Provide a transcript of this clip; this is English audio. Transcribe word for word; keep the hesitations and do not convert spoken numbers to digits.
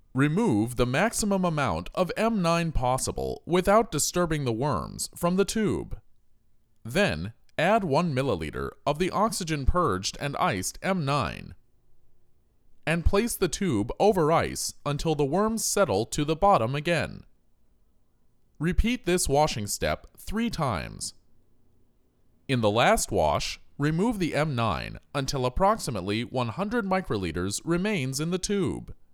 Remove the maximum amount of M nine possible without disturbing the worms from the tube. Then, add one milliliter of the oxygen purged and iced M nine, and place the tube over ice until the worms settle to the bottom again. Repeat this washing step three times. In the last wash, remove the M nine until approximately one hundred microliters remains in the tube.